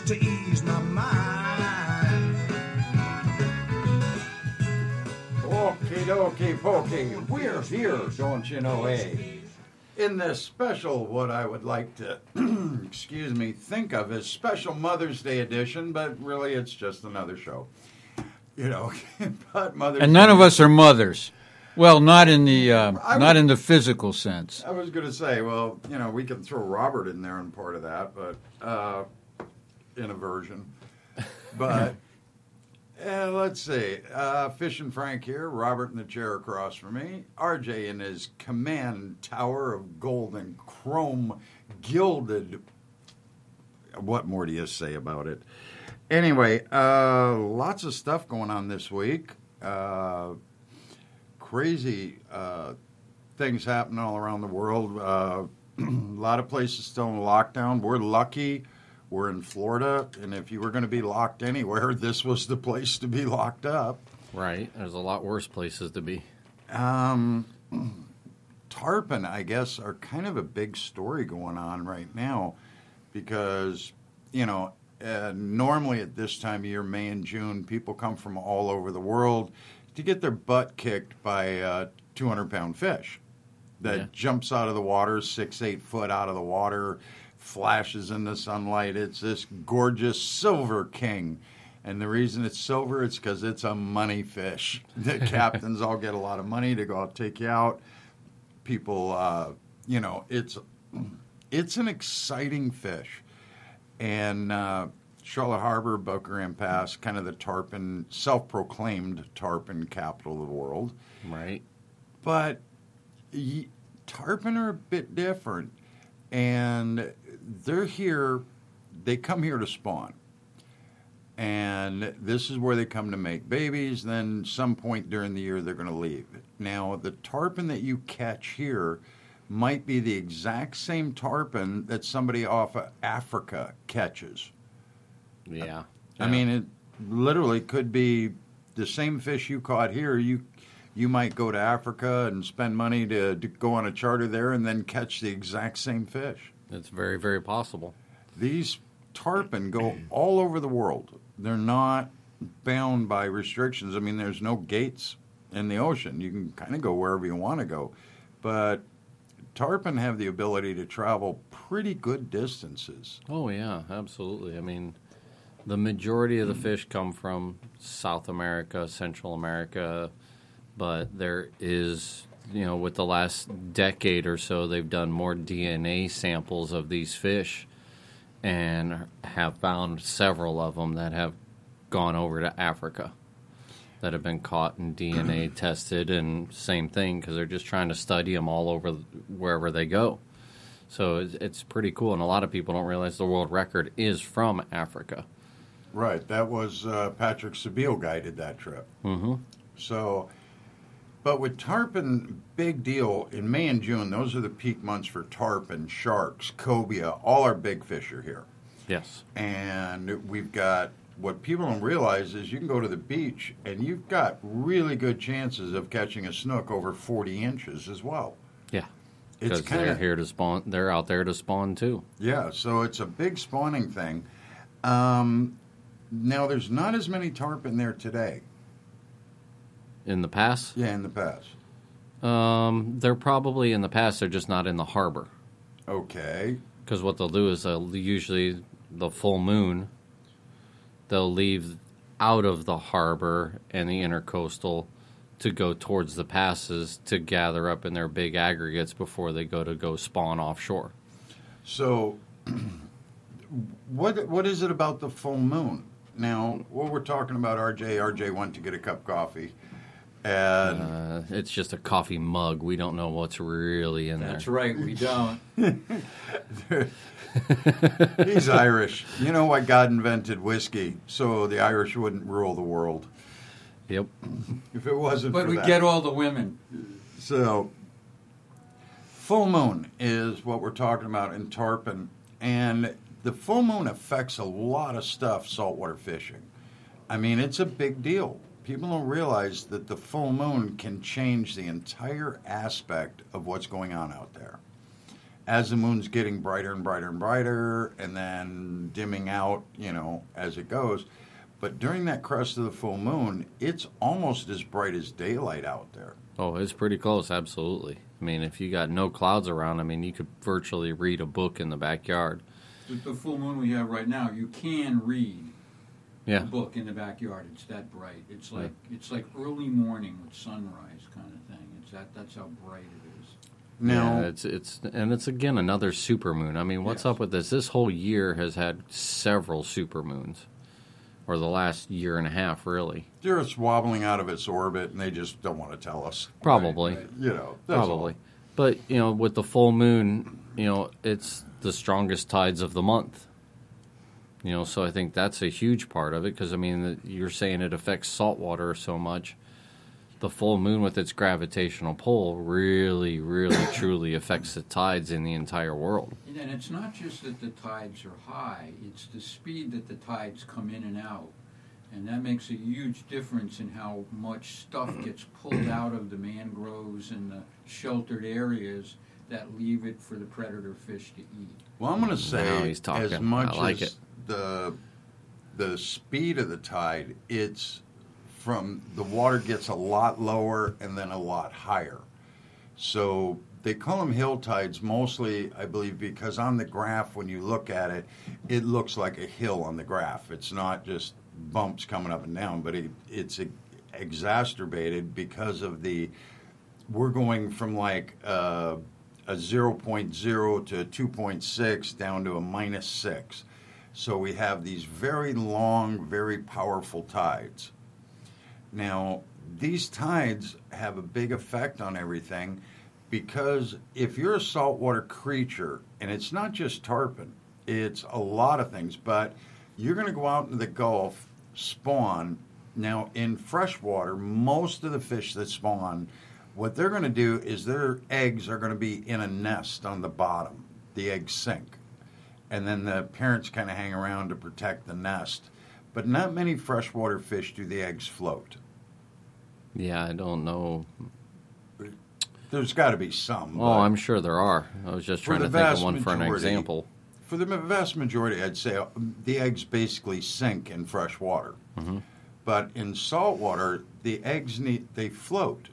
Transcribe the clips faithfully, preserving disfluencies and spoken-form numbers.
just to ease my mind. Okie dokie pokey, we're here, don't you know, eh? In this special, what I would like to, excuse me, think of as special Mother's Day edition, but really it's just another show. You know, but Mother's And none Day, of us are mothers. Well, not in the uh, I not would- in the physical sense. I was going to say, well, you know, we can throw Robert in there and part of that, but uh, in a version. But uh, let's see. Uh, Fish and Frank here, Robert in the chair across from me, R J in his command tower of gold and chrome gilded. What more do you say about it? Anyway, uh, lots of stuff going on this week. Uh, crazy uh, things happening all around the world. Uh, a lot of places still in lockdown. We're lucky. We're in Florida, and if you were going to be locked anywhere, this was the place to be locked up. Right. There's a lot worse places to be. Um, tarpon, I guess, are kind of a big story going on right now because, you know, uh, normally at this time of year, May and June, people come from all over the world to get their butt kicked by a two hundred pound fish that Yeah. jumps out of the water, six, eight foot out of the water, flashes in the sunlight. It's this gorgeous silver king. And the reason it's silver, it's because it's a money fish. The captains all get a lot of money to go out take you out. People, uh, you know, it's it's an exciting fish. And uh, Charlotte Harbor, Boca Raton Pass, kind of the tarpon, self-proclaimed tarpon capital of the world. Right. But y- tarpon are a bit different. And they're here, they come here to spawn. And this is where they come to make babies. Then some point during the year, they're going to leave. Now, the tarpon that you catch here might be the exact same tarpon that somebody off of Africa catches. Yeah. I mean, it literally could be the same fish you caught here. You you might go to Africa and spend money to, to go on a charter there and then catch the exact same fish. It's very, very possible. These tarpon go all over the world. They're not bound by restrictions. I mean, there's no gates in the ocean. You can kind of go wherever you want to go. But tarpon have the ability to travel pretty good distances. Oh, yeah, absolutely. I mean, the majority of the fish come from South America, Central America, but there is, you know, with the last decade or so, they've done more D N A samples of these fish and have found several of them that have gone over to Africa that have been caught and D N A tested, and same thing because they're just trying to study them all over wherever they go. So it's, it's pretty cool, and a lot of people don't realize the world record is from Africa. Right. That was uh, Patrick Sebile guided that trip. Mm-hmm. So, but with tarpon, big deal. In May and June, those are the peak months for tarpon, sharks, cobia. All our big fish are here. Yes. And we've got, what people don't realize is you can go to the beach and you've got really good chances of catching a snook over forty inches as well. Yeah. It's Because kind they're of, here to spawn. They're out there to spawn too. yeah, so it's a big spawning thing. Um, now, there's not as many tarpon there today. In the past, Yeah, in the past. um, they're probably in the past. They're just not in the harbor. Okay. Because what they'll do is they'll usually the full moon, they'll leave out of the harbor and the intercoastal to go towards the passes to gather up in their big aggregates before they go to go spawn offshore. So, what what is it about the full moon? Now, what we're talking about, R J, R J went to get a cup of coffee, and Uh, it's just a coffee mug. We don't know what's really in That's there. right, we don't. he's Irish. You know why God invented whiskey? So the Irish wouldn't rule the world. Yep. If it wasn't But for we that. get all the women. So, full moon is what we're talking about in tarpon, and the full moon affects a lot of stuff saltwater fishing. I mean, it's a big deal. People don't realize that the full moon can change the entire aspect of what's going on out there. as the moon's getting brighter and brighter and brighter, and then dimming out, you know, as it goes. But during that crest of the full moon, it's almost as bright as daylight out there. Oh, it's pretty close, absolutely. I mean, if you got no clouds around, I mean, you could virtually read a book in the backyard. The, the full moon we have right now, you can read Yeah. a book in the backyard. It's that bright. It's like it's like early morning with sunrise kind of thing. It's that that's how bright it is. Now, yeah, it's it's and it's again another supermoon. I mean, what's Yes. up with this? This whole year has had several supermoons, or the last year and a half, really. they're just wobbling out of its orbit, and they just don't want to tell us. Probably, right. You know, that's probably. all. But you know, with the full moon, you know, it's the strongest tides of the month. You know, so I think that's a huge part of it because I mean, you're saying it affects saltwater so much. The full moon with its gravitational pull really, really, truly affects the tides in the entire world. And it's not just that the tides are high, it's the speed that the tides come in and out. And that makes a huge difference in how much stuff gets pulled out of the mangroves and the sheltered areas that leave it for the predator fish to eat. Well, I'm going to Now say he's talking. as much I like as it. the the speed of the tide, it's from the water gets a lot lower and then a lot higher. So they call them hill tides mostly, I believe, because on the graph when you look at it, it looks like a hill on the graph. It's not just bumps coming up and down, but it, it's e- exacerbated because of the we're going from like uh, a zero point zero to two point six down to a minus six. So we have these very long, very powerful tides. Now, these tides have a big effect on everything because if you're a saltwater creature, and it's not just tarpon, it's a lot of things, but you're going to go out into the Gulf, spawn. Now, in freshwater, most of the fish that spawn, what they're going to do is their eggs are going to be in a nest on the bottom. The eggs sink. And then the parents kind of hang around to protect the nest. But not many freshwater fish do the eggs float. Yeah, I don't know. There's got to be some. Oh, but I'm sure there are. I was just For trying the to think of vast one for an majority, example. For the vast majority, I'd say uh, the eggs basically sink in fresh water. Mm-hmm. But in saltwater, the eggs need they float,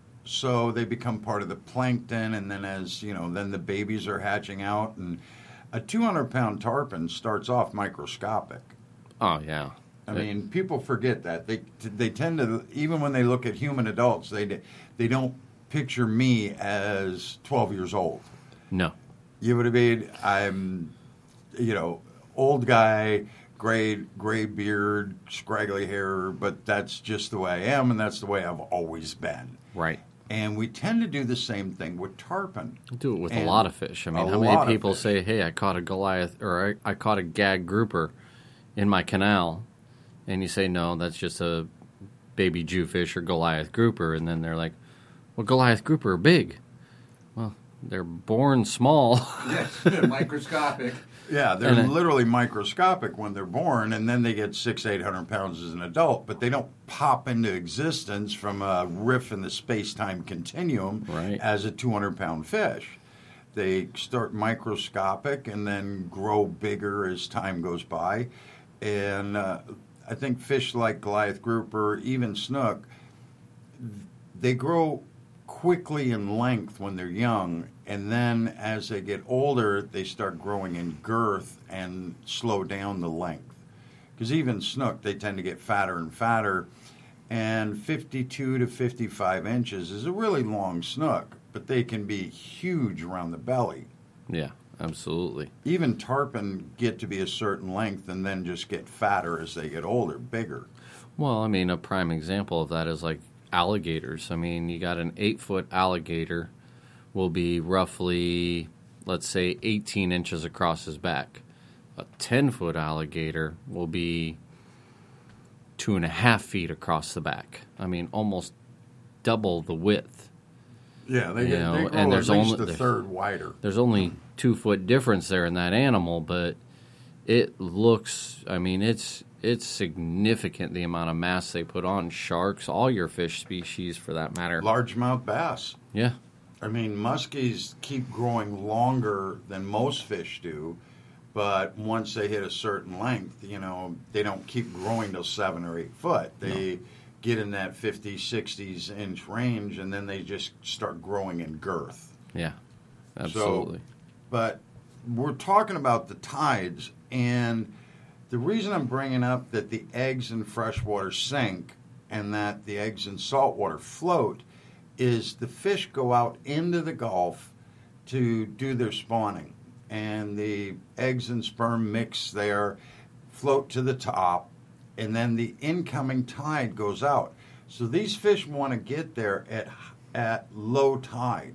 so they become part of the plankton. And then, as you know, then the babies are hatching out. And a two hundred pound tarpon starts off microscopic. Oh, yeah. I It- mean, people forget that they they tend to, even when they look at human adults, they they don't picture me as twelve years old. No. You know what I mean? I'm, you know, old guy, gray gray beard, scraggly hair, but that's just the way I am, and that's the way I've always been. Right. And we tend to do the same thing with tarpon. Do it with And a lot of fish. I mean, a how lot of many people fish. say, hey, I caught a Goliath, or I, I caught a gag grouper in my canal, and you say, no, that's just a baby Jewfish or Goliath grouper, and then they're like, well, Goliath grouper are big. Well, they're born small. Yes, microscopic. Yeah, they're And it- literally microscopic when they're born, and then they get six, eight hundred pounds as an adult. But they don't pop into existence from a riff in the space-time continuum Right. as a two hundred pound fish. They start microscopic and then grow bigger as time goes by. And uh, I think fish like Goliath grouper, even snook, they grow quickly in length when they're young, and then as they get older, they start growing in girth and slow down the length. Because even snook, they tend to get fatter and fatter, and fifty-two to fifty-five inches is a really long snook, but they can be huge around the belly. Yeah, absolutely. Even tarpon get to be a certain length and then just get fatter as they get older, bigger. Well, I mean, a prime example of that is like alligators. I mean, you got an eight-foot alligator will be roughly, let's say, eighteen inches across his back. A ten-foot alligator will be two and a half feet across the back. I mean, almost double the width. Yeah, they, You get, know, they and grow at there's least only- a there's- third wider. There's only two-foot difference there in that animal, but it looks, I mean, it's it's significant the amount of mass they put on. Sharks, all your fish species for that matter. Largemouth bass. Yeah. I mean, muskies keep growing longer than most fish do, but once they hit a certain length, you know, they don't keep growing to seven or eight foot. They no. get in that fifty, sixties inch range, and then they just start growing in girth. Yeah, absolutely. So, but we're talking about the tides, and the reason I'm bringing up that the eggs in freshwater sink and that the eggs in saltwater float is the fish go out into the Gulf to do their spawning, and the eggs and sperm mix there, float to the top, and then the incoming tide goes out. So these fish want to get there at at low tide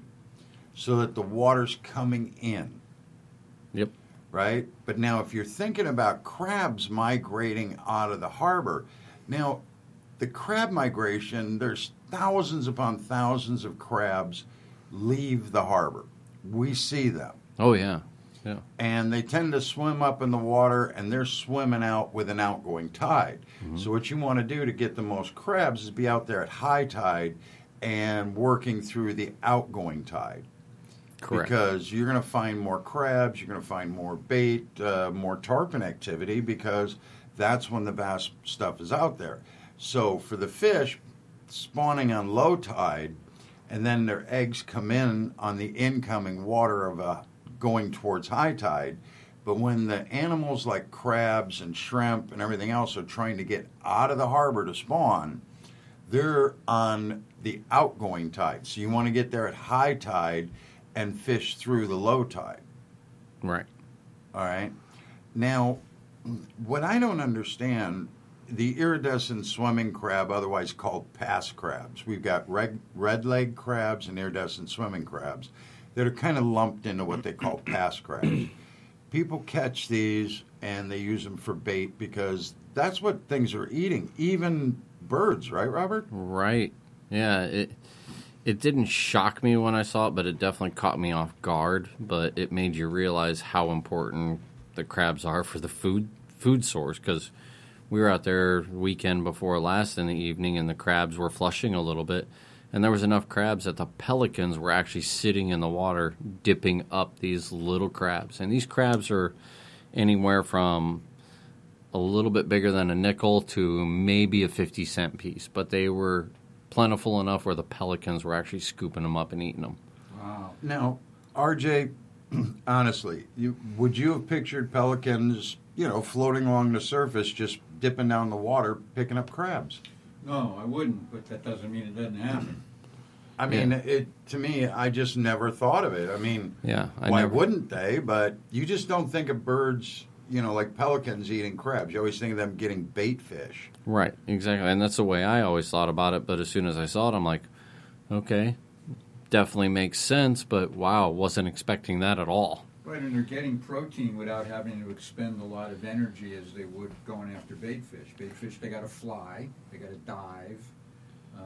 so that the water's coming in. Yep. Right? But now if you're thinking about crabs migrating out of the harbor, now the crab migration, there's thousands upon thousands of crabs leave the harbor. We see them. Oh, yeah. Yeah. And they tend to swim up in the water, and they're swimming out with an outgoing tide. Mm-hmm. So what you want to do to get the most crabs is be out there at high tide and working through the outgoing tide. Correct. Because you're going to find more crabs, you're going to find more bait, uh, more tarpon activity, because that's when the bass stuff is out there. So for the fish, spawning on low tide, and then their eggs come in on the incoming water of a going towards high tide. But when the animals like crabs and shrimp and everything else are trying to get out of the harbor to spawn, they're on the outgoing tide. So you want to get there at high tide and fish through the low tide. Right. All right. Now, what I don't understand, the iridescent swimming crab, otherwise called pass crabs. We've got red, red leg crabs and iridescent swimming crabs that are kind of lumped into what they call pass crabs. People catch these and they use them for bait because that's what things are eating, even birds, right, Robert? Right. Yeah, it it didn't shock me when I saw it, but it definitely caught me off guard. But it made you realize how important the crabs are for the food food source, because we were out there weekend before last in the evening, and the crabs were flushing a little bit. And there was enough crabs that the pelicans were actually sitting in the water dipping up these little crabs. And these crabs are anywhere from a little bit bigger than a nickel to maybe a fifty cent piece. But they were plentiful enough where the pelicans were actually scooping them up and eating them. Wow. Now, R J, honestly, you, would you have pictured pelicans, you know, floating along the surface, just dipping down the water, picking up crabs? No, I wouldn't, but that doesn't mean it doesn't happen. I mean, Yeah. it to me, I just never thought of it. I mean, Yeah, I why never- wouldn't they? But you just don't think of birds, you know, like pelicans eating crabs. You always think of them getting bait fish. Right, exactly. And that's the way I always thought about it. But as soon as I saw it, I'm like, okay, definitely makes sense. But wow, wasn't expecting that at all. Right, and they're getting protein without having to expend a lot of energy as they would going after bait fish. Bait fish, they got to fly, they got to dive. Uh,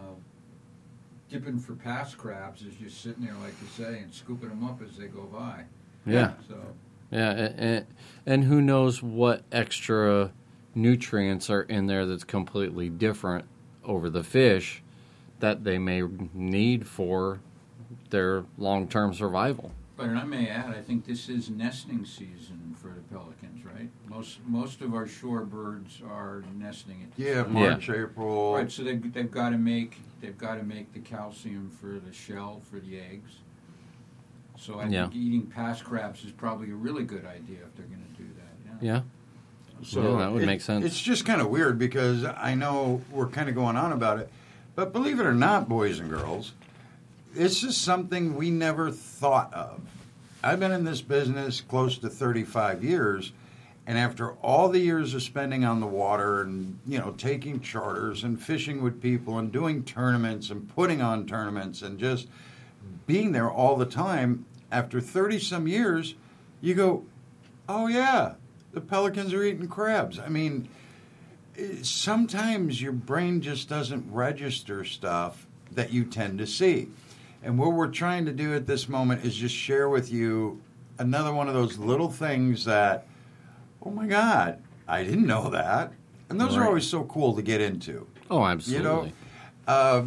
dipping for pass crabs is just sitting there, like you say, and scooping them up as they go by. Yeah. So Yeah, and, and who knows what extra nutrients are in there that's completely different over the fish that they may need for their long-term survival. But and I may add, I think this is nesting season for the pelicans, right? Most most of our shore birds are nesting at this Yeah, time. March, April. Right, so they've, they've got to make they've got to make the calcium for the shell for the eggs. So I Yeah. think eating pass crabs is probably a really good idea if they're going to do that. Yeah. Yeah. So Yeah, that would it- make sense. It's just kind of weird because I know we're kind of going on about it, but believe it or not, boys and girls, this is something we never thought of. I've been in this business close to thirty-five years, and after all the years of spending on the water and, you know, taking charters and fishing with people and doing tournaments and putting on tournaments and just being there all the time, after thirty-some years, you go, oh, yeah, the pelicans are eating crabs. I mean, eh, sometimes your brain just doesn't register stuff that you tend to see. And what we're trying to do at this moment is just share with you another one of those little things that, oh my God, I didn't know that. And those are Right. always so cool to get into. Oh, absolutely. You know, uh,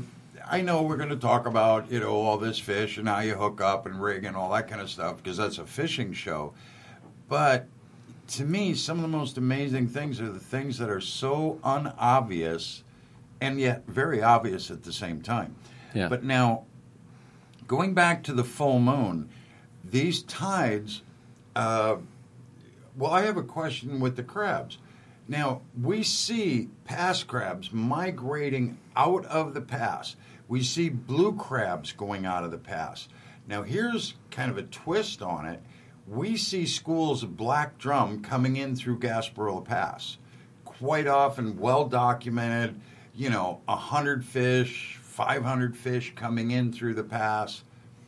I know we're going to talk about, you know, all this fish and how you hook up and rig and all that kind of stuff because that's a fishing show. But to me, some of the most amazing things are the things that are so unobvious and yet very obvious at the same time. Yeah. But now, going back to the full moon, these tides, uh, well, I have a question with the crabs. Now, we see pass crabs migrating out of the pass. We see blue crabs going out of the pass. Now, here's kind of a twist on it. We see schools of black drum coming in through Gasparilla Pass. Quite often, well documented, you know, one hundred fish, five hundred fish coming in through the pass.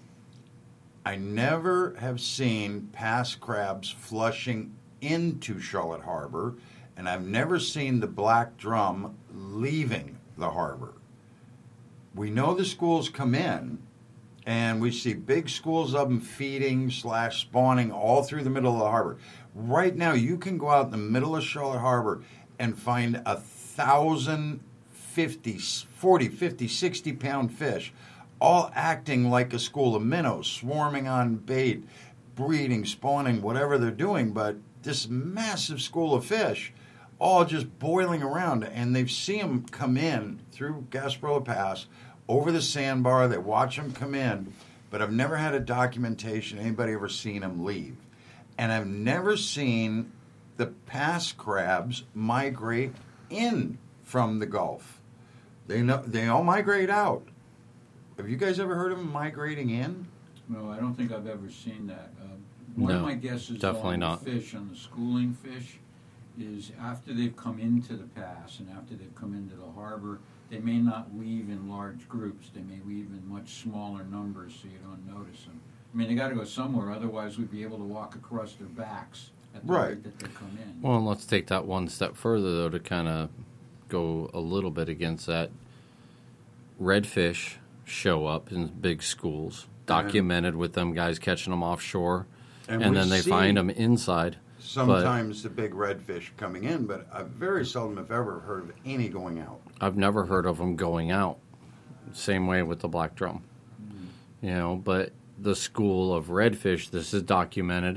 I never have seen pass crabs flushing into Charlotte Harbor, and I've never seen the black drum leaving the harbor. We know the schools come in, and we see big schools of them feeding slash spawning all through the middle of the harbor. Right now, you can go out in the middle of Charlotte Harbor and find a thousand fifty, forty, fifty, sixty pound fish, all acting like a school of minnows, swarming on bait, breeding, spawning, whatever they're doing. But this massive school of fish, all just boiling around, and they've seen them come in through Gasparilla Pass, over the sandbar. They watch them come in, but I've never had a documentation, anybody ever seen them leave. And I've never seen the pass crabs migrate in from the Gulf. They know they all migrate out. Have you guys ever heard of them migrating in? No, I don't think I've ever seen that. Uh, one No, of my guesses definitely on not. the fish, on the schooling fish, is after they've come into the pass and after they've come into the harbor, they may not leave in large groups. They may leave in much smaller numbers so you don't notice them. I mean, they got to go somewhere, otherwise we'd be able to walk across their backs at the Right. rate that they come in. Well, and let's take that one step further, though, to kind of go a little bit against that. Redfish show up in big schools, documented with them guys catching them offshore, and, we then they see find them inside. Sometimes the big redfish coming in, but I've very seldom, if ever, heard of any going out. I've never heard of them going out. Same way with the black drum. Mm-hmm. You know, but the school of redfish, this is documented,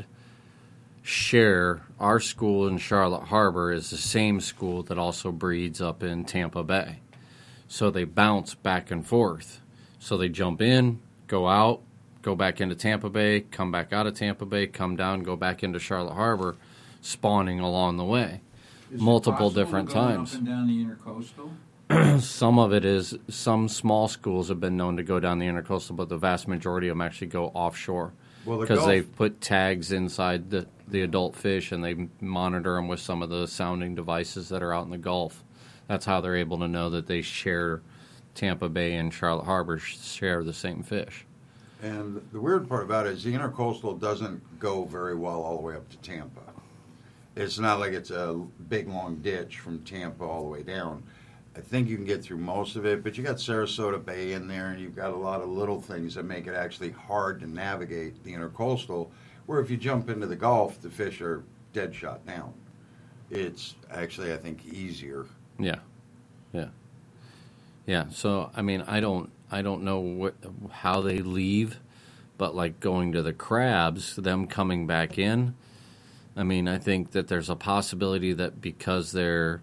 share, our school in Charlotte Harbor is the same school that also breeds up in Tampa Bay. So they bounce back and forth. So they jump in, go out, go back into Tampa Bay, come back out of Tampa Bay, come down, go back into Charlotte Harbor, spawning along the way. Is it multiple possible different to go times. Up and down the intercoastal? Some of it is, some small schools have been known to go down the intercoastal, but the vast majority of them actually go offshore. Well, the Because Gulf- they've put tags inside the, the adult fish and they monitor them with some of the sounding devices that are out in the Gulf. That's how they're able to know that they share Tampa Bay and Charlotte Harbor share the same fish. And the weird part about it is the intercoastal doesn't go very well all the way up to Tampa. It's not like it's a big, long ditch from Tampa all the way down. I think you can get through most of it, but you got Sarasota Bay in there, and you've got a lot of little things that make it actually hard to navigate the intercoastal, where if you jump into the Gulf, the fish are dead shot down. It's actually, I think, easier. Yeah, yeah, yeah. So I mean, I don't, I don't know what, how they leave, but like going to the crabs, them coming back in. I mean, I think that there's a possibility that because they're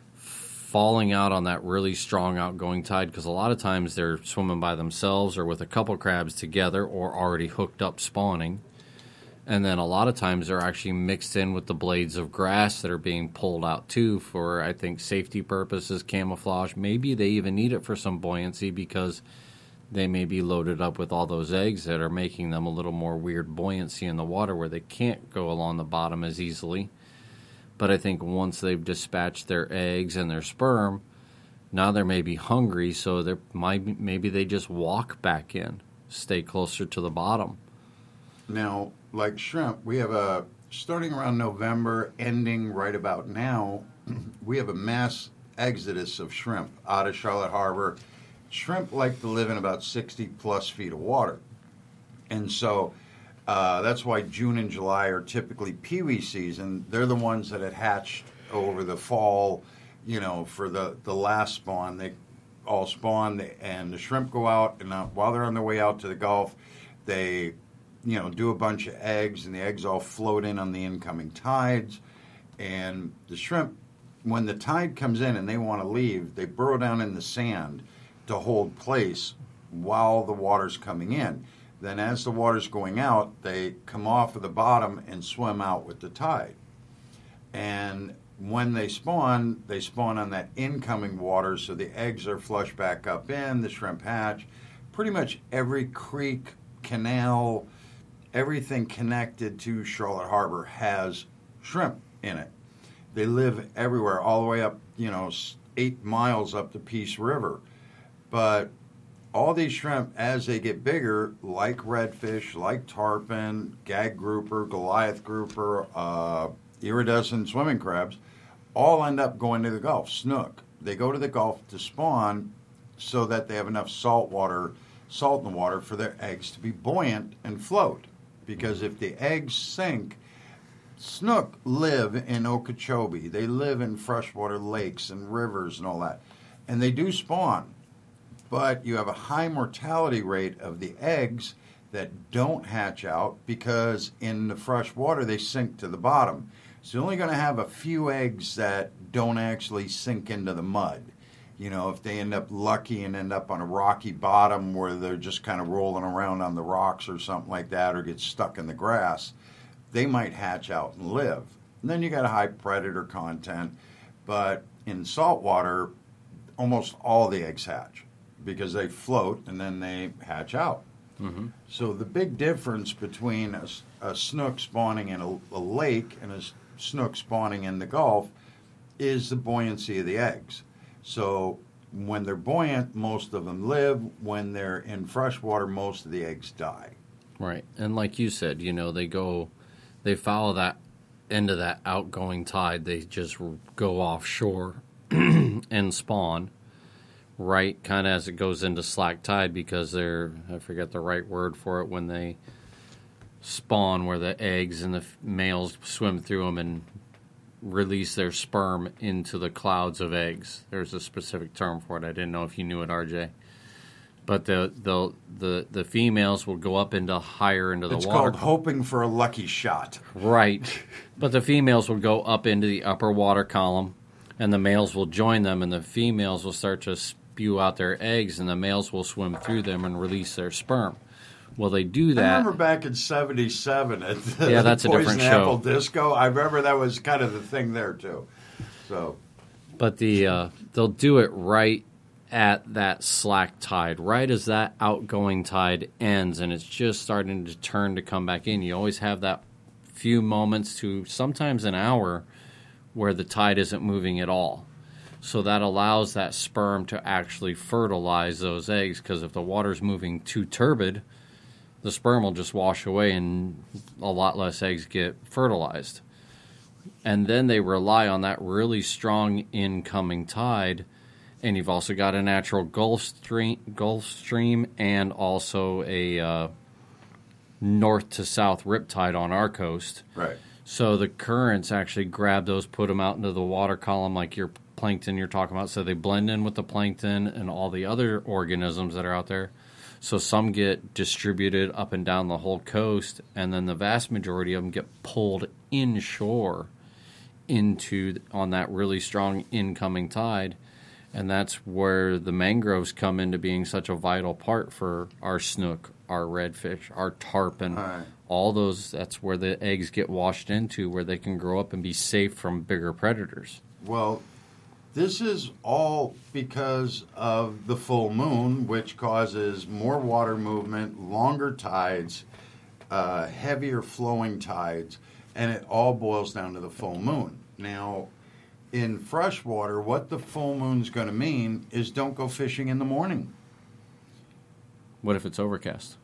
falling out on that really strong outgoing tide, because a lot of times they're swimming by themselves or with a couple crabs together or already hooked up spawning. And then a lot of times they're actually mixed in with the blades of grass that are being pulled out too for, I think, safety purposes, camouflage. Maybe they even need it for some buoyancy because they may be loaded up with all those eggs that are making them a little more weird buoyancy in the water where they can't go along the bottom as easily. But I think once they've dispatched their eggs and their sperm, now they're maybe hungry, so they might maybe they just walk back in, stay closer to the bottom. Now, like shrimp, we have a, starting around November, ending right about now, we have a mass exodus of shrimp out of Charlotte Harbor. Shrimp like to live in about sixty plus feet of water. And so uh, that's why June and July are typically peewee season. They're the ones that had hatched over the fall, you know, for the, the last spawn. They all spawn, and the shrimp go out, and uh, while they're on their way out to the Gulf, they, you know, do a bunch of eggs, and the eggs all float in on the incoming tides, and the shrimp, when the tide comes in and they want to leave, they burrow down in the sand to hold place while the water's coming in. Then as the water's going out, they come off of the bottom and swim out with the tide. And when they spawn, they spawn on that incoming water, so the eggs are flushed back up in, the shrimp hatch. Pretty much every creek, canal, everything connected to Charlotte Harbor has shrimp in it. They live everywhere, all the way up, you know, eight miles up the Peace River. But all these shrimp, as they get bigger, like redfish, like tarpon, gag grouper, Goliath grouper, uh, iridescent swimming crabs, all end up going to the Gulf. Snook. They go to the Gulf to spawn so that they have enough salt water, salt in the water for their eggs to be buoyant and float. Because if the eggs sink, snook live in Okeechobee. They live in freshwater lakes and rivers and all that. And they do spawn. But you have a high mortality rate of the eggs that don't hatch out because in the fresh water they sink to the bottom. So you're only going to have a few eggs that don't actually sink into the mud. You know, if they end up lucky and end up on a rocky bottom where they're just kind of rolling around on the rocks or something like that, or get stuck in the grass, they might hatch out and live. And then you got a high predator content. But in saltwater, almost all the eggs hatch because they float and then they hatch out. Mm-hmm. So the big difference between a, a snook spawning in a, a lake and a snook spawning in the Gulf is the buoyancy of the eggs. So when they're buoyant, most of them live. When they're in freshwater, most of the eggs die. Right. And like you said, you know, they go, they follow that end of that outgoing tide. They just go offshore and spawn right kind of as it goes into slack tide because they're, I forget the right word for it, when they spawn where the eggs and the males swim through them and release their sperm into the clouds of eggs. There's a specific term for it. I didn't know if you knew it, R J. But the the the, the females will go up into higher into the it's water. It's called hoping for a lucky shot. Right. But the females will go up into the upper water column, and the males will join them, and the females will start to spew out their eggs, and the males will swim through them and release their sperm. Well, they do that. I remember back in seventy-seven at the yeah, that's a Poison different Apple show. Disco. I remember that was kind of the thing there, too. So, But the uh, they'll do it right at that slack tide, right as that outgoing tide ends, and it's just starting to turn to come back in. You always have that few moments to sometimes an hour where the tide isn't moving at all. So that allows that sperm to actually fertilize those eggs, because if the water's moving too turbid, the sperm will just wash away and a lot less eggs get fertilized. And then they rely on that really strong incoming tide, and you've also got a natural Gulf Stream, Gulf Stream and also a uh, north to south riptide on our coast. right. So the currents actually grab those, put them out into the water column like your plankton you're talking about. So they blend in with the plankton and all the other organisms that are out there. So some get distributed up and down the whole coast, and then the vast majority of them get pulled inshore into on that really strong incoming tide. And that's where the mangroves come into being such a vital part for our snook, our redfish, our tarpon, All right. all those. That's where the eggs get washed into, where they can grow up and be safe from bigger predators. Well, this is all because of the full moon, which causes more water movement, longer tides, uh, heavier flowing tides, and it all boils down to the full moon. Now, in freshwater, what the full moon's going to mean is don't go fishing in the morning. What if it's overcast?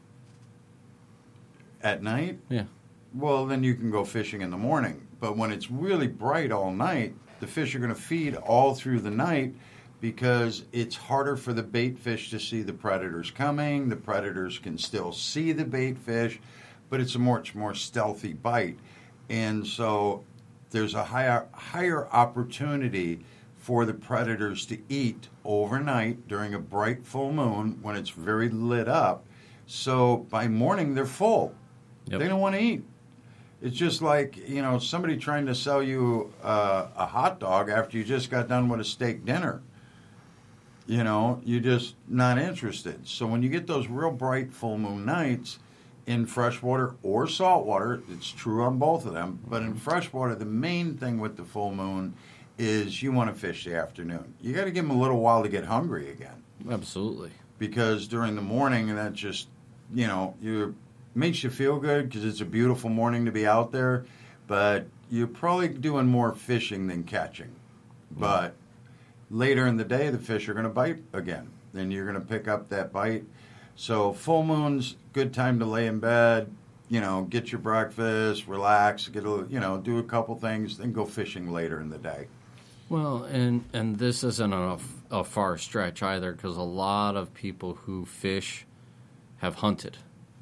At night? Yeah. Well, then you can go fishing in the morning. But when it's really bright all night, the fish are going to feed all through the night because it's harder for the bait fish to see the predators coming. The predators can still see the bait fish, but it's a much more stealthy bite. And so there's a higher, higher opportunity for the predators to eat overnight during a bright full moon when it's very lit up. So by morning, they're full. Yep. They don't want to eat. It's just like, you know, somebody trying to sell you uh, a hot dog after you just got done with a steak dinner. You know, you're just not interested. So when you get those real bright full moon nights in freshwater or saltwater, it's true on both of them, but in freshwater, the main thing with the full moon is you want to fish the afternoon. You got to give them a little while to get hungry again. Absolutely. Because during the morning, that just, you know, you makes you feel good because it's a beautiful morning to be out there, but you're probably doing more fishing than catching. But later in the day, the fish are going to bite again. Then you're going to pick up that bite. So full moon's good time to lay in bed, you know, get your breakfast, relax, get a, you know, do a couple things, then go fishing later in the day. Well, and and this isn't a, a far stretch either, because a lot of people who fish have hunted.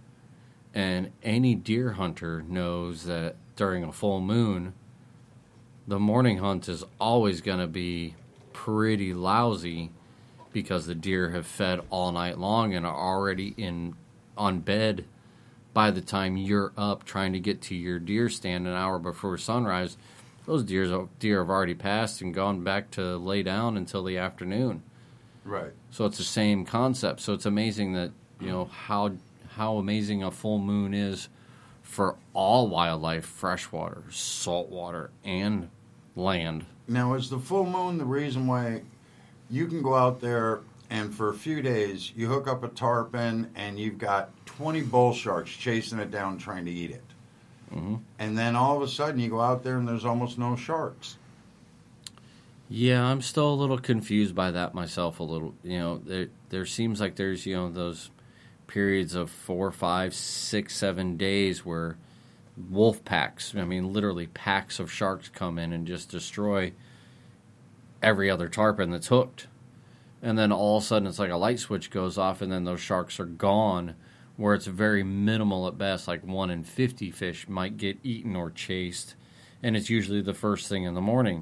And any deer hunter knows that during a full moon, the morning hunt is always going to be pretty lousy because the deer have fed all night long and are already in on bed by the time you're up trying to get to your deer stand an hour before sunrise. Those deer, deer have already passed and gone back to lay down until the afternoon. Right. So it's the same concept. So it's amazing that, you know, how how amazing a full moon is for all wildlife, freshwater, saltwater, and land. Now, is the full moon the reason why you can go out there and for a few days you hook up a tarpon and you've got twenty bull sharks chasing it down trying to eat it? Mm-hmm. And then all of a sudden you go out there and there's almost no sharks. Yeah, I'm still a little confused by that myself a little. You know, there there seems like there's, you know, those periods of four, five, six, seven days where wolf packs, I mean, literally packs of sharks come in and just destroy every other tarpon that's hooked. And then all of a sudden it's like a light switch goes off and then those sharks are gone, where it's very minimal at best, like one in fifty fish might get eaten or chased, and it's usually the first thing in the morning.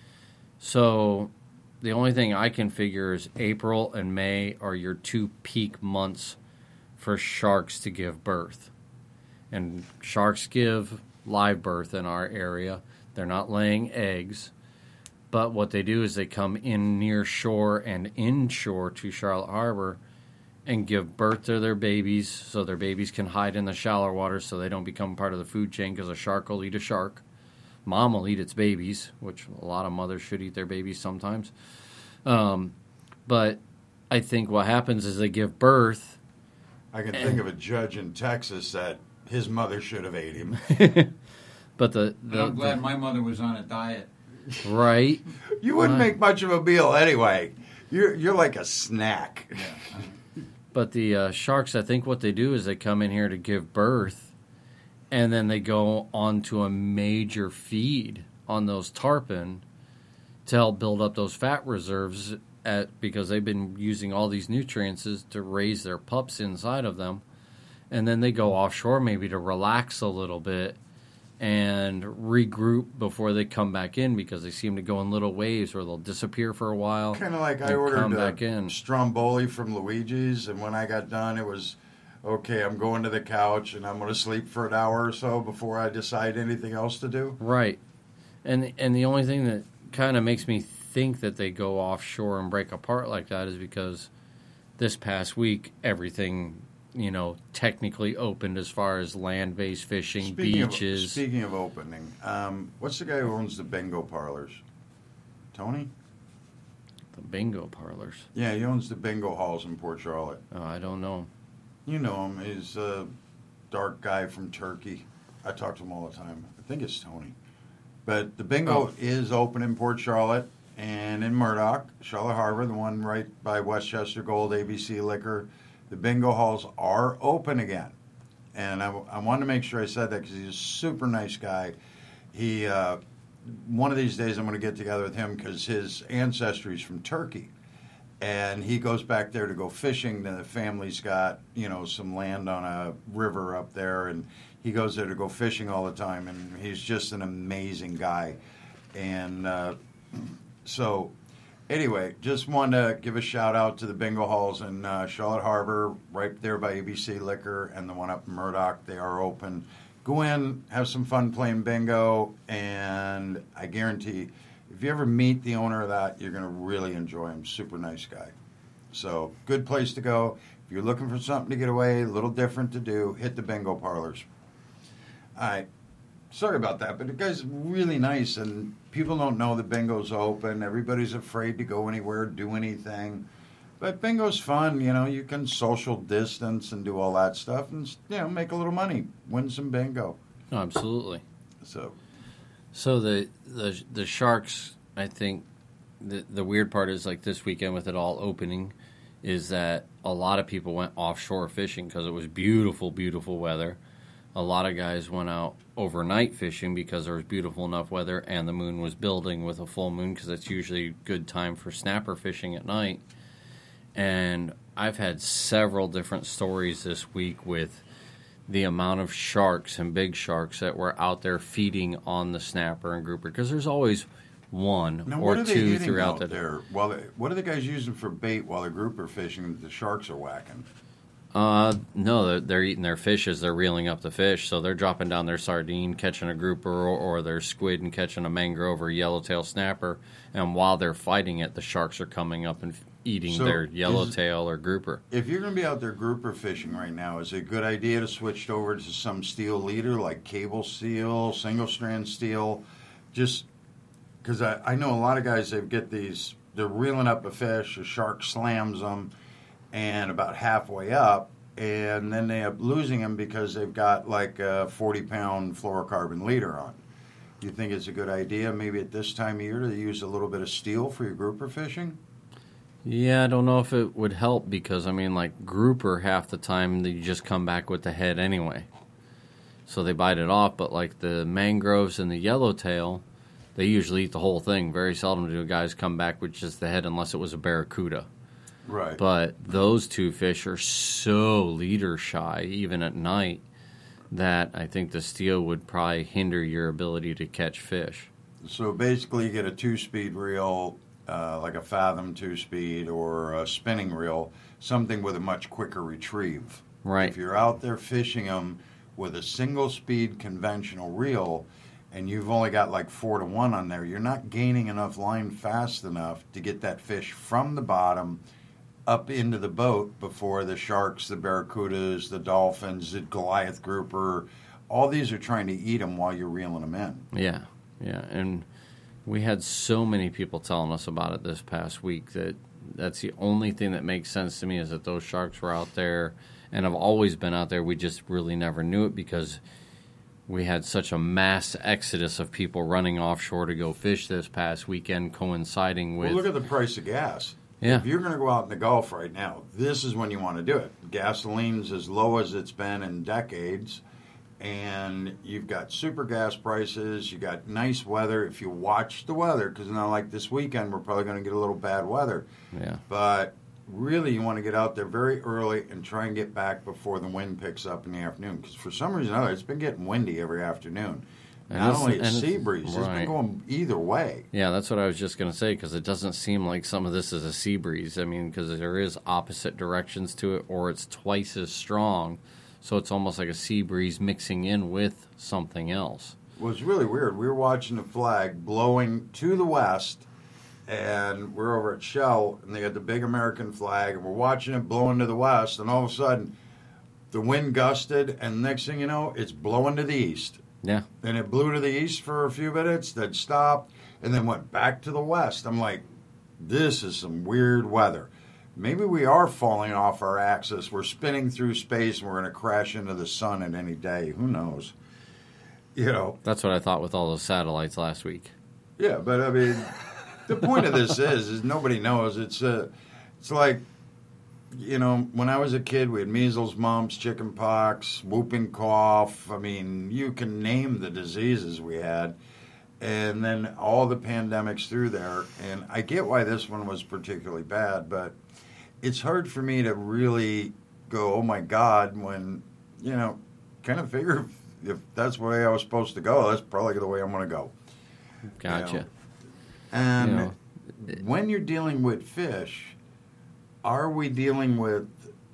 So the only thing I can figure is April and May are your two peak months for sharks to give birth. And sharks give live birth in our area. They're not laying eggs. But what they do is they come in near shore and inshore to Charlotte Harbor and give birth to their babies so their babies can hide in the shallow water so they don't become part of the food chain, because a shark will eat a shark. Mom will eat its babies, which a lot of mothers should eat their babies sometimes. Um, but I think what happens is they give birth. I can think of a judge in Texas that his mother should have ate him. But the, And the I'm glad the, my mother was on a diet. right. You wouldn't Right. make much of a meal anyway. You're you're like a snack. But the uh, sharks, I think what they do is they come in here to give birth, and then they go on to a major feed on those tarpon to help build up those fat reserves, at because they've been using all these nutrients to raise their pups inside of them. And then they go offshore maybe to relax a little bit and regroup before they come back in, because they seem to go in little waves where they'll disappear for a while. Kind of like I and ordered come a back in. Stromboli from Luigi's, and when I got done, it was, okay, I'm going to the couch, and I'm going to sleep for an hour or so before I decide anything else to do. Right. And and the only thing that kind of makes me think that they go offshore and break apart like that is because this past week everything, you know, technically opened as far as land-based fishing, Speaking beaches. Of, speaking of opening, um, what's the guy who owns the bingo parlors? Tony? The bingo parlors. Yeah, he owns the bingo halls in Port Charlotte. Oh, I don't know. You know him. He's a dark guy from Turkey. I talk to him all the time. I think it's Tony. But the bingo Oh. is open in Port Charlotte and in Murdoch, Charlotte Harbor, the one right by Westchester Gold, A B C Liquor. The bingo halls are open again. And I, I wanted to make sure I said that because he's a super nice guy. He, uh, one of these days I'm going to get together with him because his ancestry is from Turkey. And he goes back there to go fishing. The family's got, you know, some land on a river up there, and he goes there to go fishing all the time. And he's just an amazing guy. And uh, so Anyway, just wanted to give a shout out to the bingo halls in uh, Charlotte Harbor, right there by A B C Liquor, and the one up in Murdoch. They are open. Go in, have some fun playing bingo, and I guarantee if you ever meet the owner of that, you're going to really enjoy him. Super nice guy. So, good place to go. If you're looking for something to get away, a little different to do, hit the bingo parlors. All right. Sorry about that, but the guy's really nice, and people don't know that bingo's open. Everybody's afraid to go anywhere, do anything. But bingo's fun, you know. You can social distance and do all that stuff and, you know, make a little money, win some bingo. Oh, absolutely. So, So the, the, the Sharks, I think, the, the weird part is, like, this weekend with it all opening, is that a lot of people went offshore fishing because it was beautiful, beautiful weather. A lot of guys went out overnight fishing because there was beautiful enough weather and the moon was building with a full moon because that's usually a good time for snapper fishing at night. And I've had several different stories this week with the amount of sharks and big sharks that were out there feeding on the snapper and grouper because there's always one now or what are they two hitting throughout out the there? While they, what are the guys using for bait while the grouper fishing that the sharks are whacking? Uh, no, they're, they're eating their fish as they're reeling up the fish. So they're dropping down their sardine, catching a grouper, or, or their squid and catching a mangrove or yellowtail snapper. And while they're fighting it, the sharks are coming up and f- eating So their is- yellowtail or grouper. If you're going to be out there grouper fishing right now, is it a good idea to switch over to some steel leader like cable steel, single strand steel? Just because I, I know a lot of guys, they get these, they're reeling up a fish, a shark slams them, and about halfway up, and then they end up losing them because they've got like a forty pound fluorocarbon leader on. Do you think it's a good idea maybe at this time of year to use a little bit of steel for your grouper fishing? Yeah, I don't know if it would help because, I mean, like grouper, half the time you just come back with the head anyway. So they bite it off, but like the mangroves and the yellowtail, they usually eat the whole thing. Very seldom do guys come back with just the head unless it was a barracuda. Right. But those two fish are so leader shy, even at night, that I think the steel would probably hinder your ability to catch fish. So basically, you get a two-speed reel, uh, like a Fathom two-speed, or a spinning reel, something with a much quicker retrieve. Right. If you're out there fishing them with a single-speed conventional reel, and you've only got like four to one on there, you're not gaining enough line fast enough to get that fish from the bottom up into the boat before the sharks, the barracudas, the dolphins, the Goliath grouper, all these are trying to eat them while you're reeling them in. Yeah, yeah. And we had so many people telling us about it this past week that that's the only thing that makes sense to me is that those sharks were out there and have always been out there. We just really never knew it because we had such a mass exodus of people running offshore to go fish this past weekend coinciding with... Well, look at the price of gas. Yeah. If you're going to go out in the Gulf right now, this is when you want to do it. Gasoline's as low as it's been in decades, and you've got super gas prices. You got nice weather. If you watch the weather, because now like this weekend, we're probably going to get a little bad weather. Yeah. But really, you want to get out there very early and try and get back before the wind picks up in the afternoon. Because for some reason or other, it's been getting windy every afternoon. And Not it's- only a and it's- sea breeze, it's right. been going either way. Yeah, that's what I was just going to say because it doesn't seem like some of this is a sea breeze. I mean, because there is opposite directions to it or it's twice as strong. So it's almost like a sea breeze mixing in with something else. Well, it's really weird. We were watching the flag blowing to the west, and we're over at Shell, and they had the big American flag, and we're watching it blowing to the west, and all of a sudden, the wind gusted, and next thing you know, it's blowing to the east. Yeah. Then it blew to the east for a few minutes, then stopped, and then went back to the west. I'm like, this is some weird weather. Maybe we are falling off our axis. We're spinning through space, and we're going to crash into the sun at any day. Who knows? You know. That's what I thought with all those satellites last week. Yeah, but I mean, the point of this is, is nobody knows. It's uh, it's like, you know, when I was a kid, we had measles, mumps, chicken pox, whooping cough. I mean, you can name the diseases we had. And then all the pandemics through there. And I get why this one was particularly bad, but it's hard for me to really go, oh, my God, when, you know, kind of figure if that's the way I was supposed to go, that's probably the way I'm going to go. Gotcha. You know? And You know, when you're dealing with fish, are we dealing with,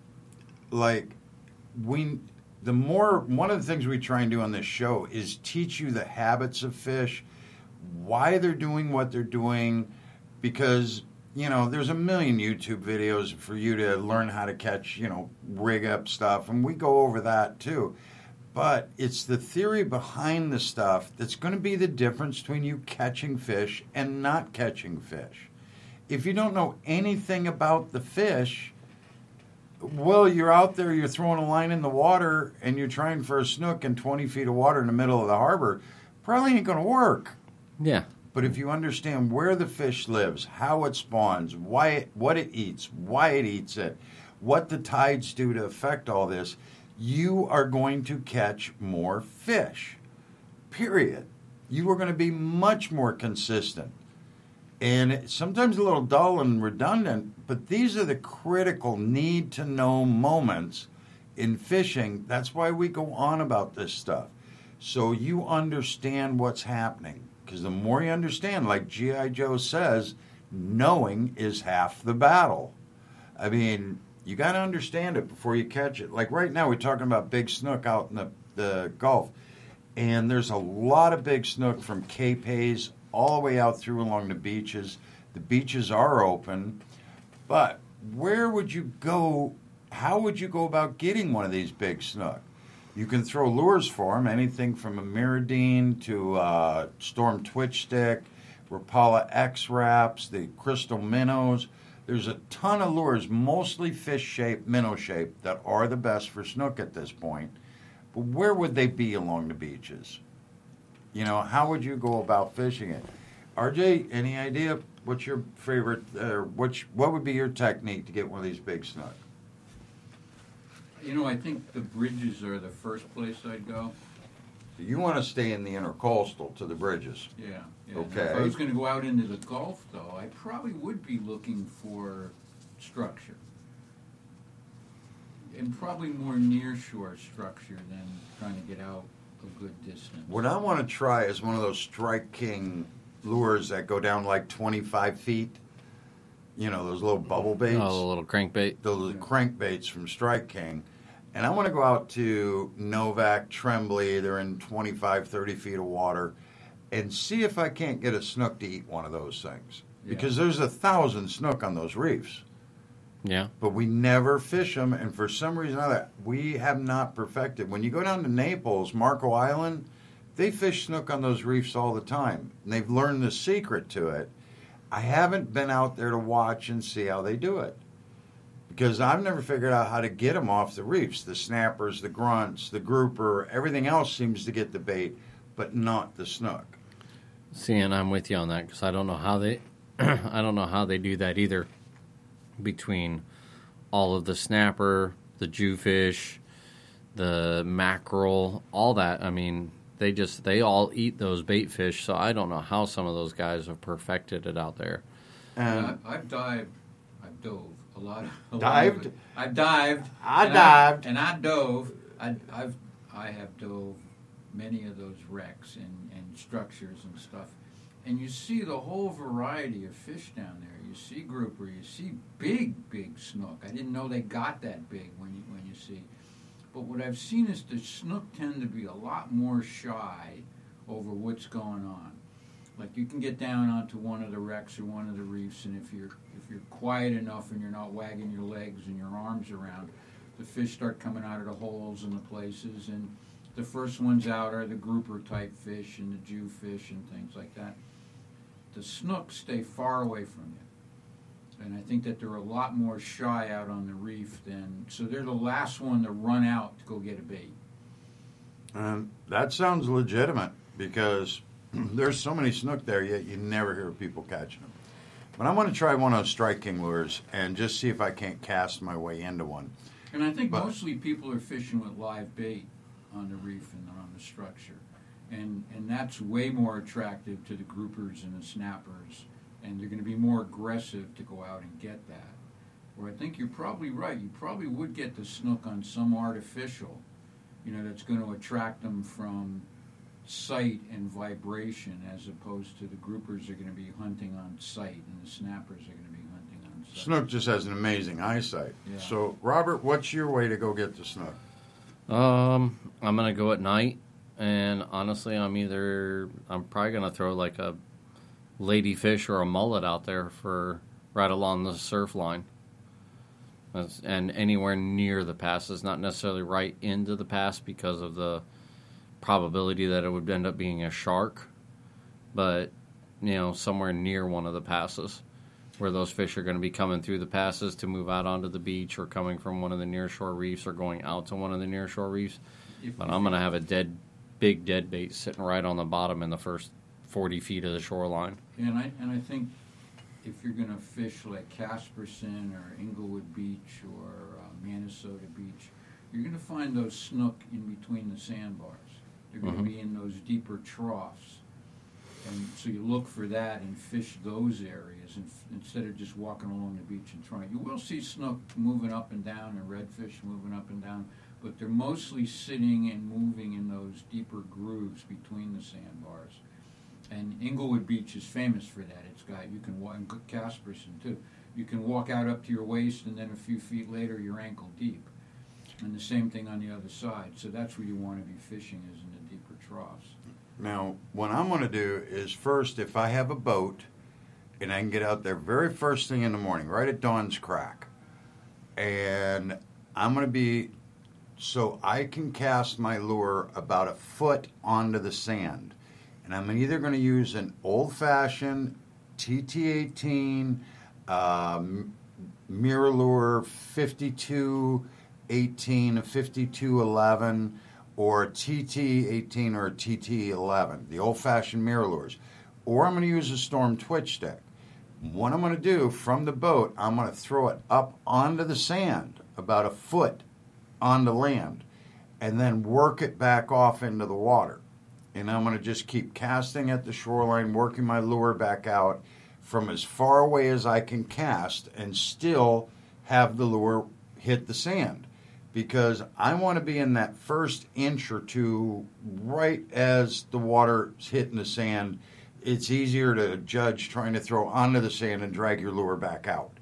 like, we, the more, one of the things we try and do on this show is teach you the habits of fish, why they're doing what they're doing, because, you know, there's a million YouTube videos for you to learn how to catch, you know, rig up stuff, and we go over that too. But it's the theory behind the stuff that's going to be the difference between you catching fish and not catching fish. If you don't know anything about the fish, well, you're out there, you're throwing a line in the water, and you're trying for a snook in twenty feet of water in the middle of the harbor, probably ain't going to work. Yeah. But if you understand where the fish lives, how it spawns, why it, what it eats, why it eats it, what the tides do to affect all this, you are going to catch more fish, period. You are going to be much more consistent. And it's sometimes a little dull and redundant, but these are the critical need-to-know moments in fishing. That's why we go on about this stuff. So you understand what's happening. Because the more you understand, like G I. Joe says, knowing is half the battle. I mean, you got to understand it before you catch it. Like right now, we're talking about big snook out in the, the Gulf. And there's a lot of big snook from Cape Hayes all the way out through along the beaches. The beaches are open. But where would you go? How would you go about getting one of these big snook? You can throw lures for them, anything from a Miradine to uh, Storm Twitch Stick, Rapala X-Wraps, the Crystal Minnows. There's a ton of lures, mostly fish-shaped, minnow-shaped, that are the best for snook at this point. But where would they be along the beaches? You know, how would you go about fishing it? R J, any idea what's your favorite, uh, which, what would be your technique to get one of these big snook? You know, I think the bridges are the first place I'd go. You want to stay in the intercoastal to the bridges. Yeah. yeah. Okay. If I was going to go out into the Gulf, though, I probably would be looking for structure. And probably more near-shore structure than trying to get out a good distance. What I want to try is one of those Strike King lures that go down like twenty-five feet. You know, those little bubble baits. Oh, the little crankbait. Those Yeah. crankbaits from Strike King. And I want to go out to Novak, Tremblay, they're in twenty-five, thirty feet of water, and see if I can't get a snook to eat one of those things. Yeah. Because there's a thousand snook on those reefs. Yeah. But we never fish them, and for some reason or other, we have not perfected. When you go down to Naples, Marco Island, they fish snook on those reefs all the time. And they've learned the secret to it. I haven't been out there to watch and see how they do it. Because I've never figured out how to get them off the reefs. The snappers, the grunts, the grouper, everything else seems to get the bait, but not the snook. See, and I'm with you on that because I don't know how they, I don't know how they do that either. Between all of the snapper, the jewfish, the mackerel, all that. I mean, they just they all eat those bait fish. So I don't know how some of those guys have perfected it out there. And I've, I've dived, I've dove a lot. A lot Dived? of it. I've dived. I and dived. I, and I dove. I, I've I have dove many of those wrecks and, and structures and stuff. And you see the whole variety of fish down there. You see grouper, you see big, big snook. I didn't know they got that big when you when you see. But what I've seen is the snook tend to be a lot more shy over what's going on. Like you can get down onto one of the wrecks or one of the reefs, and if you're if you're quiet enough and you're not wagging your legs and your arms around, the fish start coming out of the holes and the places. And the first ones out are the grouper type fish and the jewfish and things like that. The snook stay far away from you. And I think that they're a lot more shy out on the reef than, so they're the last one to run out to go get a bait. And that sounds legitimate because there's so many snook there, yet you never hear people catching them. But I want to try one of those Strike King lures and just see if I can't cast my way into one. And I think But- mostly people are fishing with live bait on the reef and on the structure. And and that's way more attractive to the groupers and the snappers. And they're going to be more aggressive to go out and get that. Where I think you're probably right. You probably would get the snook on some artificial, you know, that's going to attract them from sight and vibration, as opposed to the groupers are going to be hunting on sight and the snappers are going to be hunting on sight. Snook just has an amazing eyesight. Yeah. So, Robert, what's your way to go get the snook? Um, I'm gonna go at night, and honestly, I'm either I'm probably gonna throw like a ladyfish or a mullet out there for right along the surf line, That's, and anywhere near the passes, not necessarily right into the pass because of the probability that it would end up being a shark, but you know, somewhere near one of the passes where those fish are going to be coming through the passes to move out onto the beach, or coming from one of the nearshore reefs or going out to one of the nearshore reefs. If- But I'm going to have a dead, big dead bait sitting right on the bottom in the first forty feet of the shoreline. And I and I think if you're going to fish like Casperson or Inglewood Beach or uh, Minnesota Beach, you're going to find those snook in between the sandbars. They're going Mhm. to be in those deeper troughs, and so you look for that and fish those areas, and f- instead of just walking along the beach and throwing. You will see snook moving up and down and redfish moving up and down, but they're mostly sitting and moving in those deeper grooves between the sandbars. And Inglewood Beach is famous for that. It's got, you can walk, and Casperson too. You can walk out up to your waist, and then a few feet later, you're ankle deep. And the same thing on the other side. So that's where you want to be fishing, is in the deeper troughs. Now, what I'm going to do is first, if I have a boat and I can get out there very first thing in the morning, right at dawn's crack, and I'm going to be, so I can cast my lure about a foot onto the sand. And I'm either going to use an old-fashioned T T eighteen um, MirrOlure fifty-two eighteen, a fifty-two eleven, or a T T eighteen or a T T eleven, the old-fashioned MirrOlures. Or I'm going to use a Storm Twitch stick. What I'm going to do from the boat, I'm going to throw it up onto the sand, about a foot onto land, and then work it back off into the water. And I'm going to just keep casting at the shoreline, working my lure back out from as far away as I can cast, and still have the lure hit the sand. Because I want to be in that first inch or two right as the water's hitting the sand. It's easier to judge trying to throw onto the sand and drag your lure back out.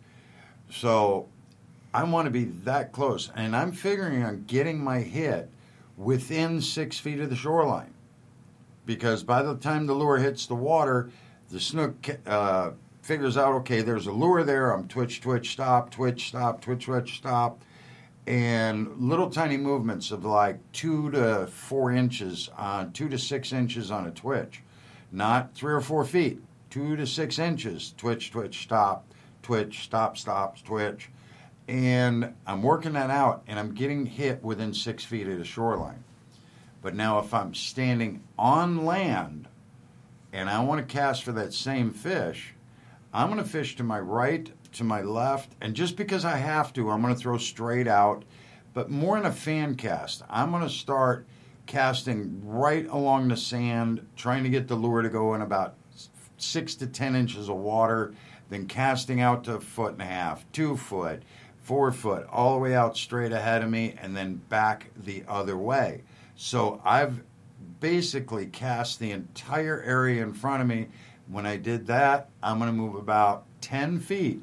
So I want to be that close. And I'm figuring on getting my hit within six feet of the shoreline. Because by the time the lure hits the water, the snook uh, figures out, okay, there's a lure there. I'm twitch, twitch, stop, twitch, stop, twitch, twitch, stop. And little tiny movements of like two to four inches on, two to six inches on a twitch. Not three or four feet. Two to six inches. Twitch, twitch, stop, twitch, stop, stop, twitch. And I'm working that out, and I'm getting hit within six feet of the shoreline. But now if I'm standing on land and I want to cast for that same fish, I'm going to fish to my right, to my left, and just because I have to, I'm going to throw straight out, but more in a fan cast. I'm going to start casting right along the sand, trying to get the lure to go in about six to ten inches of water, then casting out to a foot and a half, two foot, four foot, all the way out straight ahead of me, and then back the other way. So I've basically cast the entire area in front of me. When I did that, I'm going to move about ten feet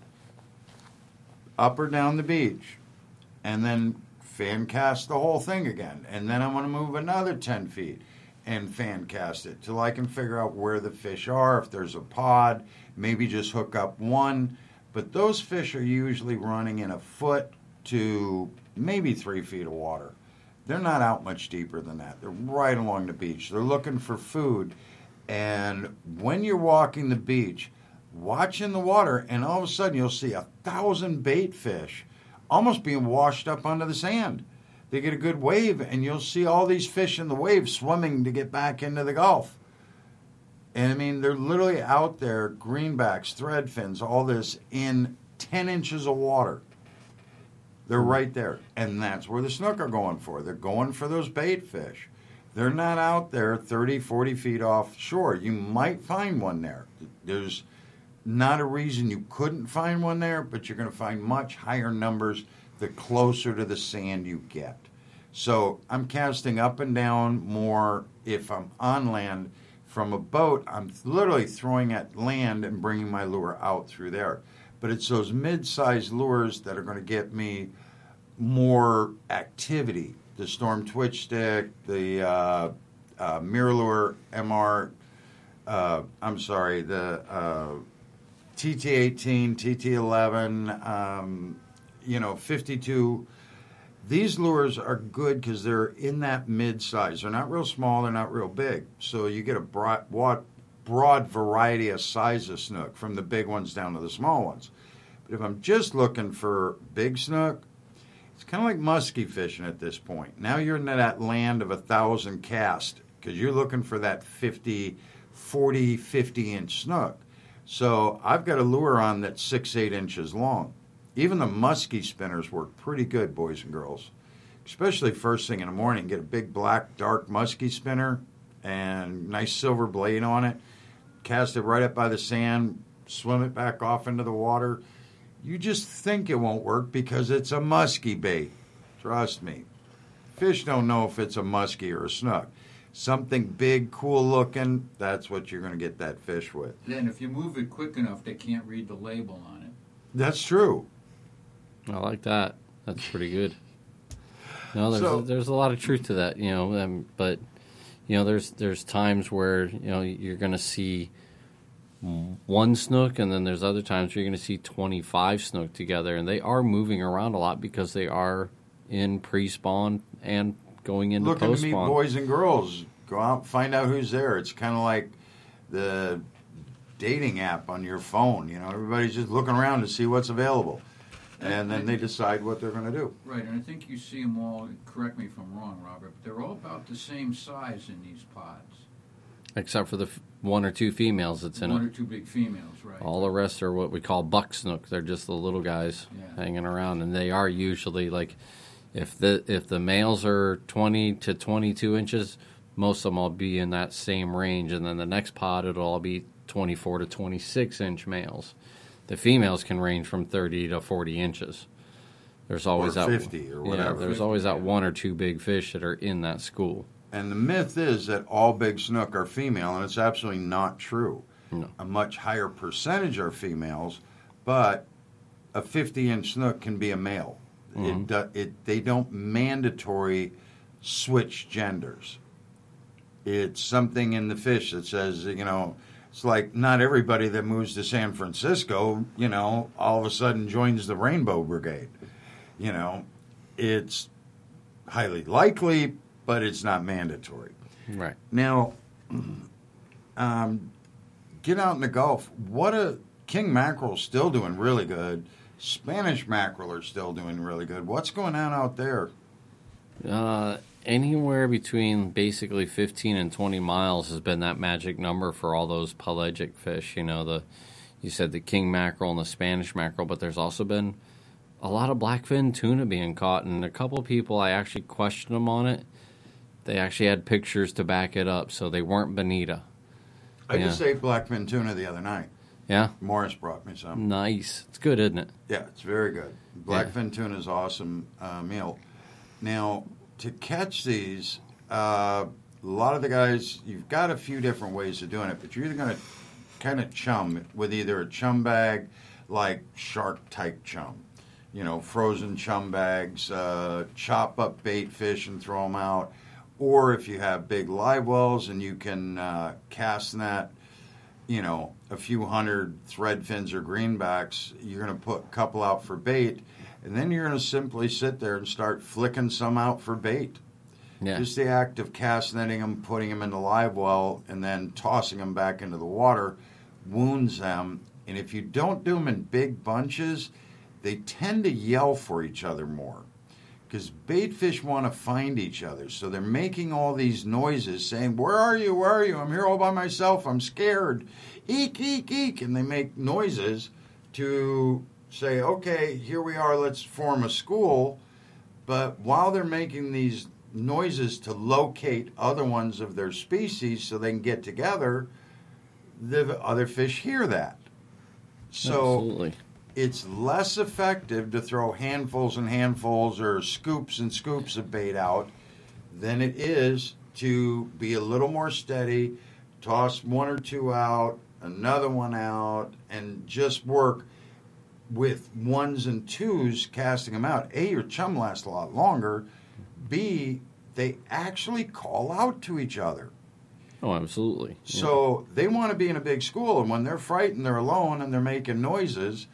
up or down the beach, and then fan cast the whole thing again. And then I'm going to move another ten feet and fan cast it till I can figure out where the fish are, if there's a pod, maybe just hook up one. But those fish are usually running in a foot to maybe three feet of water. They're not out much deeper than that. They're right along the beach. They're looking for food. And when you're walking the beach, watching the water, and all of a sudden you'll see a thousand bait fish almost being washed up onto the sand. They get a good wave, and you'll see all these fish in the wave swimming to get back into the Gulf. And, I mean, they're literally out there, greenbacks, threadfins, all this, in ten inches of water. They're right there. And that's where the snook are going for. They're going for those bait fish. They're not out there thirty, forty feet offshore. You might find one there. There's not a reason you couldn't find one there, but you're going to find much higher numbers the closer to the sand you get. So I'm casting up and down more if I'm on land. From a boat, I'm literally throwing at land and bringing my lure out through there. But it's those mid-sized lures that are going to get me more activity. The Storm Twitch Stick, the uh, uh, Mirror M R, uh, I'm sorry, the uh, T T eighteen, T T eleven, um, you know, fifty-two. These lures are good because they're in that mid-size. They're not real small. They're not real big. So you get a broad, broad variety of size of snook, from the big ones down to the small ones. But if I'm just looking for big snook, it's kind of like muskie fishing at this point. Now you're in that land of a thousand cast because you're looking for that fifty, forty, fifty-inch snook. So I've got a lure on that's six, eight inches long. Even the muskie spinners work pretty good, boys and girls. Especially first thing in the morning. Get a big black, dark muskie spinner and nice silver blade on it. Cast it right up by the sand. Swim it back off into the water. You just think it won't work because it's a muskie bait. Trust me. Fish don't know if it's a muskie or a snook. Something big, cool looking, that's what you're going to get that fish with. Then if you move it quick enough, they can't read the label on it. That's true. I like that. That's pretty good. No, there's So- a, there's a lot of truth to that, you know. Um, but you know, there's there's times where you know you're going to see one snook, and then there's other times where you're going to see twenty-five snook together, and they are moving around a lot because they are in pre-spawn and going into Looking to meet post-spawn. boys and girls. Go out, find out who's there. It's kind of like the dating app on your phone. You know, everybody's just looking around to see what's available, and then they decide what they're going to do. Right, and I think you see them all, correct me if I'm wrong, Robert, but they're all about the same size in these pods. Except for the f- one or two females that's in One it. or two big females, right. All the rest are what we call buck snook. They're just the little guys Yeah. hanging around, and they are usually like, if the if the males are twenty to twenty-two inches, most of them will be in that same range, and then the next pod it'll all be twenty-four to twenty-six inch males. The females can range from thirty to forty inches. There's always Or that fifty or yeah. whatever. There's always that one or two big fish that are in that school. And the myth is that all big snook are female, and it's absolutely not true. No. A much higher percentage are females, but a fifty-inch snook can be a male. Mhm. It, do, it they don't mandatory switch genders. It's something in the fish that says, you know, it's like not everybody that moves to San Francisco, you know, all of a sudden joins the Rainbow Brigade. You know, it's highly likely, but it's not mandatory. Right. Now, um, get out in the Gulf. What a king mackerel still doing really good. Spanish mackerel are still doing really good. What's going on out there? Uh, anywhere between basically fifteen and twenty miles has been that magic number for all those pelagic fish. You know, the you said the king mackerel and the Spanish mackerel, but there's also been a lot of blackfin tuna being caught, and a couple of people I actually questioned them on it. They actually had pictures to back it up, so they weren't bonita. I Yeah. just ate blackfin tuna the other night. Yeah, Morris brought me some. nice. It's good, isn't it? Yeah, it's very good. Blackfin tuna is awesome uh, meal. Now, to catch these, uh, a lot of the guys, you've got a few different ways of doing it, but you're either going to kind of chum with either a chum bag, like shark-type chum, you know, frozen chum bags, uh, chop up bait fish and throw them out, or if you have big live wells and you can uh, cast net, you know, a few hundred thread fins or greenbacks, you're going to put a couple out for bait, and then you're going to simply sit there and start flicking some out for bait. Yeah. Just the act of cast netting them, putting them in the live well, and then tossing them back into the water wounds them. And if you don't do them in big bunches, they tend to yell for each other more. Because bait fish want to find each other. So they're making all these noises saying, where are you, where are you? I'm here all by myself, I'm scared. Eek, eek, eek. And they make noises to say, okay, here we are, let's form a school. But while they're making these noises to locate other ones of their species so they can get together, the other fish hear that. So Absolutely. it's less effective to throw handfuls and handfuls or scoops and scoops of bait out than it is to be a little more steady, toss one or two out, another one out, and just work with ones and twos casting them out. A, your chum lasts a lot longer. B, they actually call out to each other. Oh, absolutely. So they want to be in a big school, and when they're frightened, they're alone, and they're making noises.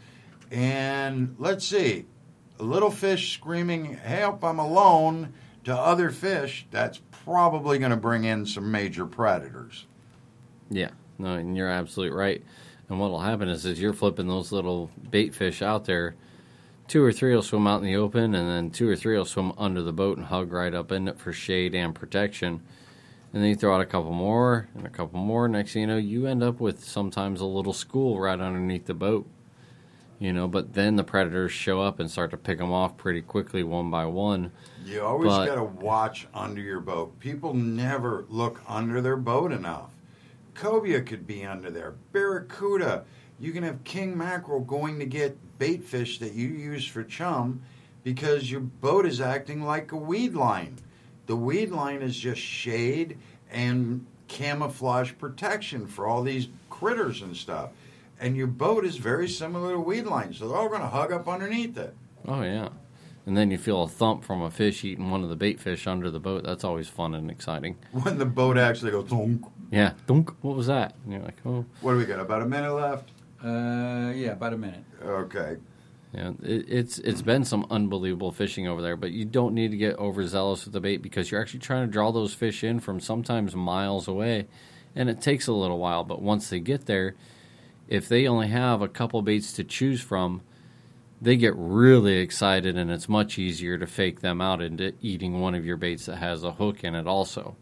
And let's see, a little fish screaming, help, I'm alone, to other fish, that's probably going to bring in some major predators. Yeah, no, and you're absolutely right. And what will happen is, as you're flipping those little bait fish out there, two or three will swim out in the open, and then two or three will swim under the boat and hug right up in it for shade and protection. And then you throw out a couple more and a couple more. Next thing you know, you end up with sometimes a little school right underneath the boat. You know, but then the predators show up and start to pick them off pretty quickly one by one. You always But- got to watch under your boat. People never look under their boat enough. Cobia could be under there. Barracuda. You can have king mackerel going to get bait fish that you use for chum because your boat is acting like a weed line. The weed line is just shade and camouflage protection for all these critters and stuff. And your boat is very similar to weed line, so they're all going to hug up underneath it. Oh, yeah. And then you feel a thump from a fish eating one of the bait fish under the boat. That's always fun and exciting. When the boat actually goes, thunk. Yeah. Dunk. What was that? And you're like, oh. What do we got, about a minute left? Uh, yeah, about a minute. Okay. Yeah, it, it's it's been some unbelievable fishing over there, but you don't need to get overzealous with the bait because you're actually trying to draw those fish in from sometimes miles away, and it takes a little while. But once they get there, if they only have a couple baits to choose from, they get really excited, and it's much easier to fake them out into eating one of your baits that has a hook in it also.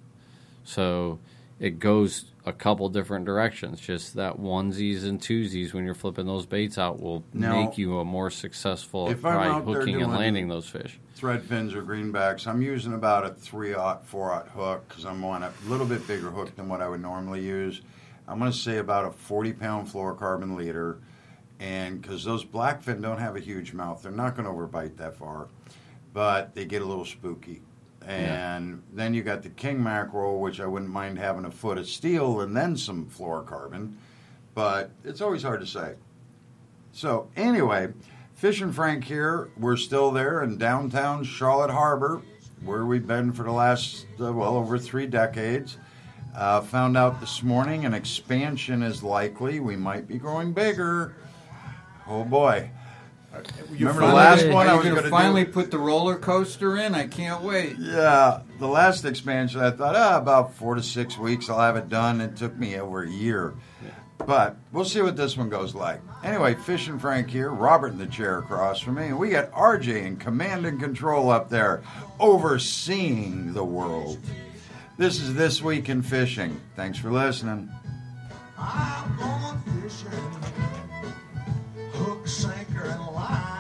So it goes a couple different directions. Just that onesies and twosies when you're flipping those baits out will Now, make you a more successful if I'm by out there hooking and doing landing those fish. Thread fins or greenbacks, I'm using about a three-aught, four-aught hook because I'm on a little bit bigger hook than what I would normally use. I'm going to say about a forty-pound fluorocarbon leader, and because those blackfin don't have a huge mouth, they're not going to overbite that far, but they get a little spooky. And yeah. Then you got the king mackerel, which I wouldn't mind having a foot of steel and then some fluorocarbon, but it's always hard to say. So anyway, Fishin' Frank here. We're still there in downtown Charlotte Harbor, where we've been for the last, uh, well, over three decades. Uh, found out this morning an expansion is likely. We might be growing bigger. Oh, boy. You Remember the finally- last one are I you was gonna going to finally do? put the roller coaster in? I can't wait. Yeah, the last expansion, I thought, ah, about four to six weeks, I'll have it done. It took me over a year. But we'll see what this one goes like. Anyway, Fishin' Frank here, Robert in the chair across from me, and we got R J in command and control up there, overseeing the world. This is This Week in Fishing. Thanks for listening. I'm going fishing, hook, sinker, and line.